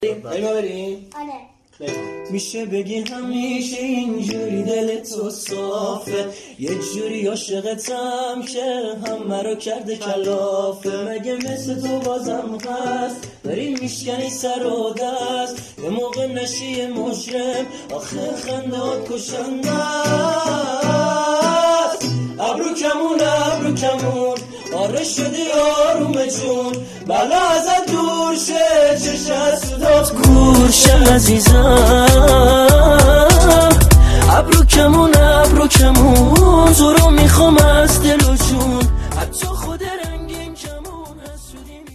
بریم بریم؟ آره. میشه بگی همیشه اینجوری دل تو صافه، یه جوری عاشقتم که همه رو کرده کلافه. مگه مثل تو بازم هست داری میشکنی سر و دست، یه موقع نشی مجرم آخه خندات کشنده است. ابرو کمون آره شدی آروم جون، بلا ازت دور شه چشت سودات کورشه عزیزم. ابرو کمون تو رو میخوام از دل